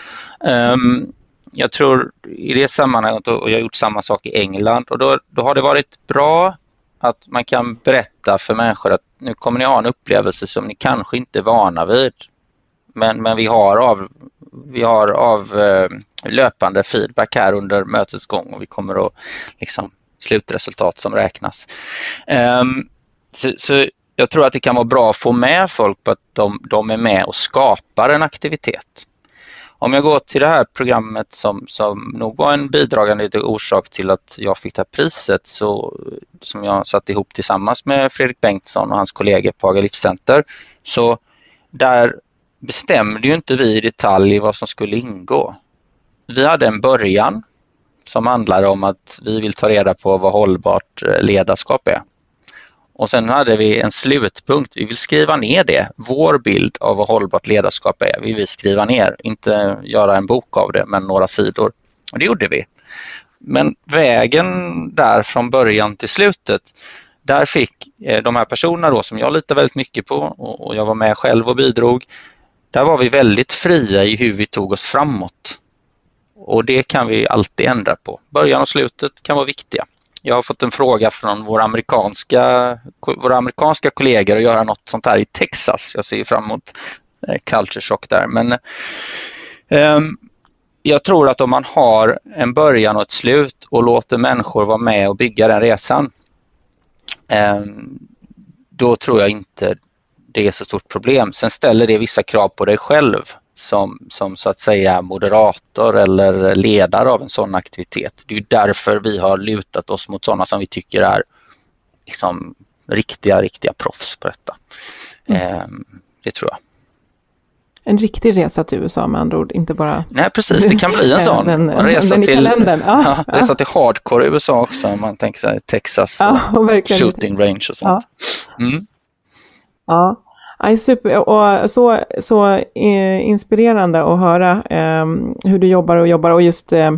Um, jag tror i det sammanhanget, och jag har gjort samma sak i England, och då, då har det varit bra att man kan berätta för människor att nu kommer ni ha en upplevelse som ni kanske inte är vana vid. Men, men vi har av, vi har av eh, löpande feedback här under mötets gång och vi kommer att liksom slutresultat som räknas. Um, så, så jag tror att det kan vara bra att få med folk på att de, de är med och skapar en aktivitet. Om jag går till det här programmet som, som nog var en bidragande orsak till att jag fick det här priset, så, som jag satt ihop tillsammans med Fredrik Bengtsson och hans kollegor på Haga Livscenter, så där bestämde ju inte vi i detalj vad som skulle ingå. Vi hade en början som handlade om att vi vill ta reda på vad hållbart ledarskap är. Och sen hade vi en slutpunkt. Vi vill skriva ner det. Vår bild av vad hållbart ledarskap är. Vi vill skriva ner. Inte göra en bok av det, men några sidor. Och det gjorde vi. Men vägen där från början till slutet, där fick de här personerna då, som jag litar väldigt mycket på, och jag var med själv och bidrog, där var vi väldigt fria i hur vi tog oss framåt. Och det kan vi alltid ändra på. Början och slutet kan vara viktiga. Jag har fått en fråga från våra amerikanska, våra amerikanska kollegor att göra något sånt här i Texas. Jag ser fram emot culture shock där. Men eh, jag tror att om man har en början och ett slut och låter människor vara med och bygga den resan, eh, då tror jag inte det är så stort problem. Sen ställer det vissa krav på dig själv som, som så att säga moderator eller ledare av en sån aktivitet. Det är därför vi har lutat oss mot sådana som vi tycker är liksom riktiga, riktiga proffs på detta. Mm. Eh, det tror jag. En riktig resa till U S A med andra ord, inte bara... Nej, precis. Det kan bli en sån. den, en resa den till, ja, ja, resa till hardcore i U S A också, om man tänker sig Texas ja, och shooting range och sånt. Ja. Mm. Ja. Ja, super. Och så, så inspirerande att höra eh, hur du jobbar och jobbar och just eh,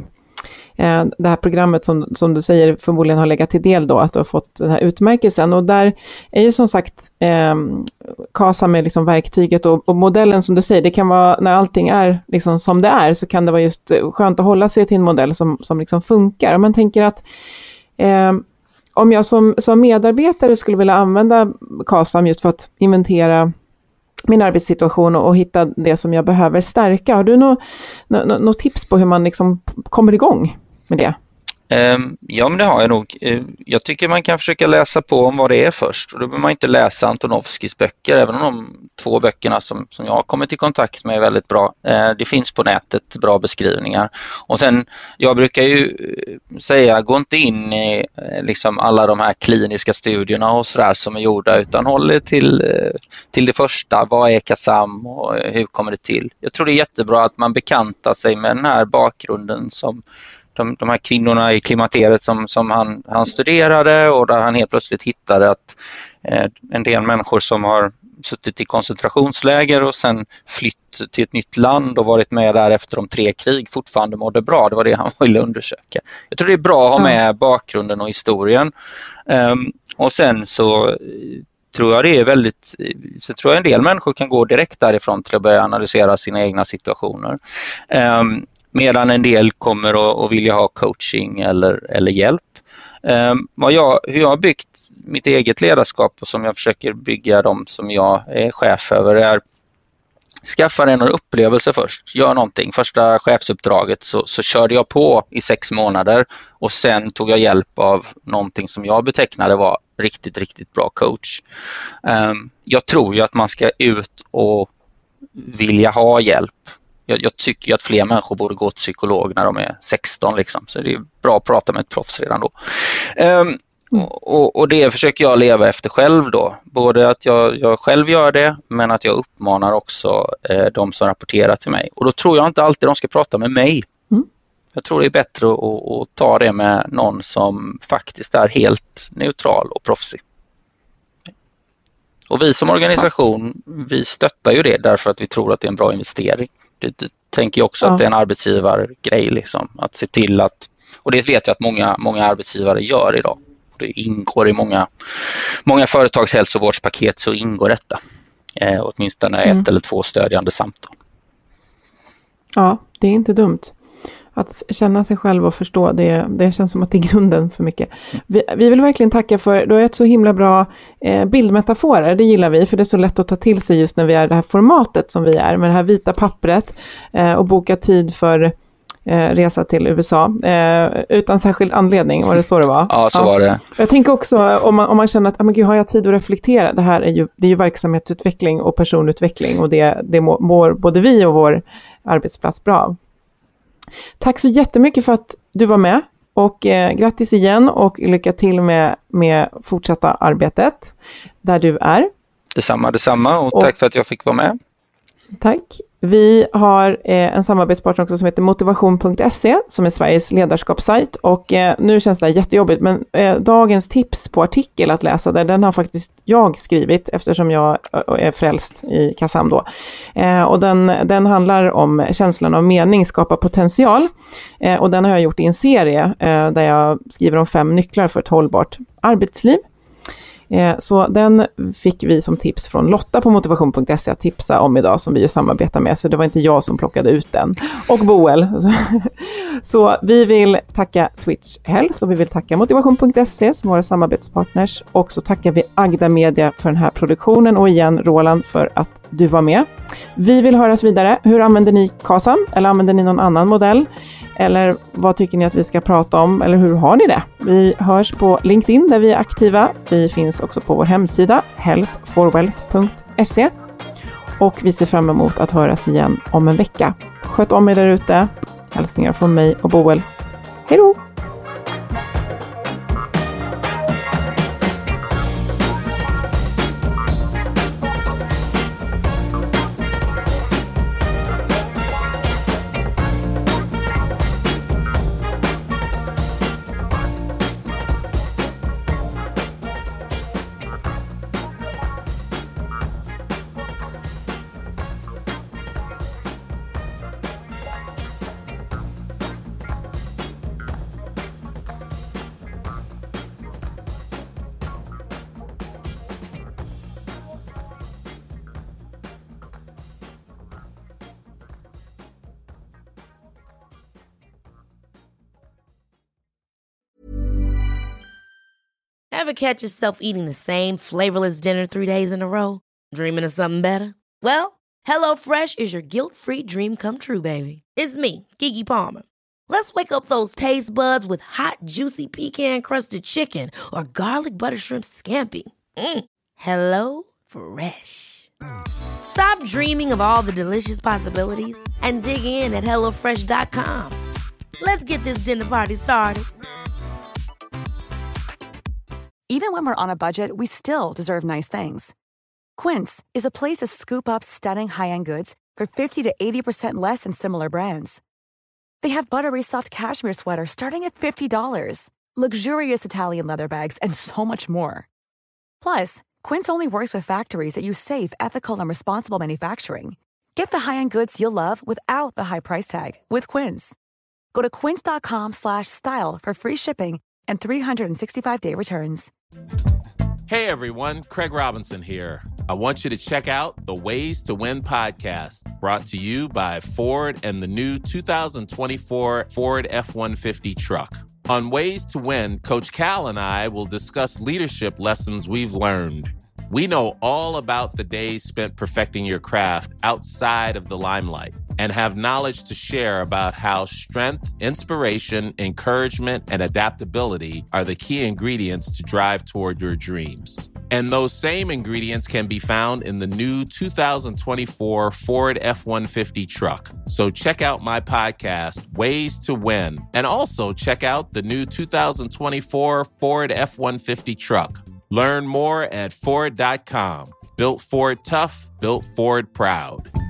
det här programmet som, som du säger förmodligen har legat till del då, att du har fått den här utmärkelsen. Och där är ju som sagt eh, Kasa med liksom verktyget och, och modellen som du säger, det kan vara när allting är liksom som det är, så kan det vara just skönt att hålla sig till en modell som, som liksom funkar. Och man tänker att eh, om jag som, som medarbetare skulle vilja använda Kasam just för att inventera min arbetssituation och, och hitta det som jag behöver stärka. Har du något nå, nå, nå tips på hur man liksom kommer igång med det? Ja, men det har jag nog. Jag tycker man kan försöka läsa på om vad det är först. Och då behöver man inte läsa Antonovskis böcker, även om de två böckerna som, som jag har kommit i kontakt med är väldigt bra. Det finns på nätet bra beskrivningar. Och sen, jag brukar ju säga, gå inte in i liksom alla de här kliniska studierna och sådär som är gjorda, utan håll er till, till det första. Vad är Kasam och hur kommer det till? Jag tror det är jättebra att man bekantar sig med den här bakgrunden som De, de här kvinnorna i klimakteriet som, som han, han studerade, och där han helt plötsligt hittade att eh, en del människor som har suttit i koncentrationsläger och sen flytt till ett nytt land och varit med där efter de tre krig, fortfarande mådde bra. Det var det han ville undersöka. Jag tror det är bra att ha med bakgrunden och historien. Um, och sen så tror jag det är väldigt, så tror jag en del människor kan gå direkt därifrån till att börja analysera sina egna situationer. Um, medan en del kommer att, att vilja ha coaching eller, eller hjälp. Um, vad jag, hur jag har byggt mitt eget ledarskap och som jag försöker bygga dem som jag är chef över är skaffa dig några upplevelser först. Gör någonting. Första chefsuppdraget så, så körde jag på i sex månader och sen tog jag hjälp av någonting som jag betecknade var riktigt, riktigt bra coach. Um, jag tror ju att man ska ut och vilja ha hjälp. Jag, jag tycker ju att fler människor borde gå till psykolog när de är sexton liksom. Så det är bra att prata med ett proffs redan då. Um, Och, och det försöker jag leva efter själv då. Både att jag, jag själv gör det men att jag uppmanar också eh, de som rapporterar till mig. Och då tror jag inte alltid de ska prata med mig. Mm. Jag tror det är bättre att, att, att ta det med någon som faktiskt är helt neutral och proffsig. Och vi som organisation, vi stöttar ju det därför att vi tror att det är en bra investering. Det, det tänker jag också ja. Att det är en arbetsgivargrej liksom. Att se till att, och det vet jag att många, många arbetsgivare gör idag. Det ingår i många, många företags hälsovårdspaket så ingår detta. Eh, åtminstone ett mm. eller två stödjande samtal. Ja, det är inte dumt. Att känna sig själv och förstå, det, det känns som att det är grunden för mycket. Vi, vi vill verkligen tacka för, du har ett så himla bra eh, bildmetaforer, det gillar vi. För det är så lätt att ta till sig just när vi är det här formatet som vi är. Med det här vita pappret eh, och boka tid för Eh, resa till U S A eh, utan särskild anledning, var det så det var? Ja, så ja. var det. Jag tänker också om man, om man känner att ah, men gud, har jag tid att reflektera? Det här är ju, det är ju verksamhetsutveckling och personutveckling och det, det mår både vi och vår arbetsplats bra. Tack så jättemycket för att du var med och eh, grattis igen och lycka till med, med fortsatta arbetet där du är. Detsamma, detsamma och, och tack för att jag fick vara med. Tack. Vi har eh, en samarbetspartner också som heter motivation punkt se som är Sveriges ledarskapssajt och eh, nu känns det jättejobbigt men eh, dagens tips på artikel att läsa där, den har faktiskt jag skrivit eftersom jag är frälst i Kassam då. Eh, och den, den handlar om känslan av mening, skapa potential eh, och den har jag gjort i en serie eh, där jag skriver om fem nycklar för ett hållbart arbetsliv. Så den fick vi som tips från Lotta på motivation punkt se att tipsa om idag som vi ju samarbetar med. Så det var inte jag som plockade ut den. Och Boel. Så vi vill tacka Twitch Health och vi vill tacka motivation punkt se som våra samarbetspartners. Och så tackar vi Agda Media för den här produktionen och igen Roland för att du var med. Vi vill höras vidare. Hur använder ni Kasam? Eller använder ni någon annan modell? Eller vad tycker ni att vi ska prata om? Eller hur har ni det? Vi hörs på LinkedIn där vi är aktiva. Vi finns också på vår hemsida health for wealth punkt se. Och vi ser fram emot att höras igen om en vecka. Sköt om er där ute. Hälsningar från mig och Boel. Hej då! Ever catch yourself eating the same flavorless dinner three days in a row? Dreaming of something better? Well, HelloFresh is your guilt-free dream come true, baby. It's me, Keke Palmer. Let's wake up those taste buds with hot, juicy pecan-crusted chicken or garlic butter shrimp scampi. Mm. Hello Fresh. Stop dreaming of all the delicious possibilities and dig in at hello fresh dot com. Let's get this dinner party started. Even when we're on a budget, we still deserve nice things. Quince is a place to scoop up stunning high-end goods for fifty to eighty percent less than similar brands. They have buttery soft cashmere sweaters starting at fifty dollars, luxurious Italian leather bags, and so much more. Plus, Quince only works with factories that use safe, ethical, and responsible manufacturing. Get the high-end goods you'll love without the high price tag with Quince. Go to quince.com slash style for free shipping and three sixty-five day returns. Hey everyone, Craig Robinson here. I want you to check out the Ways to Win podcast, brought to you by Ford and the new two thousand twenty-four Ford F one fifty truck. On Ways to Win, Coach Cal and I will discuss leadership lessons we've learned. We know all about the days spent perfecting your craft outside of the limelight and have knowledge to share about how strength, inspiration, encouragement, and adaptability are the key ingredients to drive toward your dreams. And those same ingredients can be found in the new two thousand twenty-four Ford F one fifty truck. So check out my podcast, Ways to Win, and also check out the new two thousand twenty-four Ford F one fifty truck. Learn more at Ford dot com. Built Ford tough, built Ford proud.